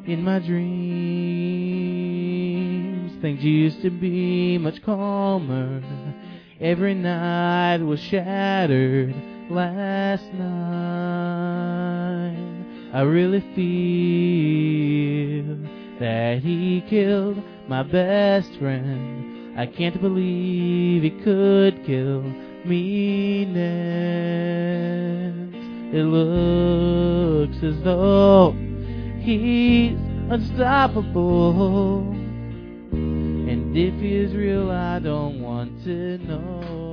In my dreams, things used to be much calmer. Every night was shattered last night. I really feel that he killed my best friend. I can't believe he could kill me next. It looks as though he's unstoppable. And if he is real, I don't want to know.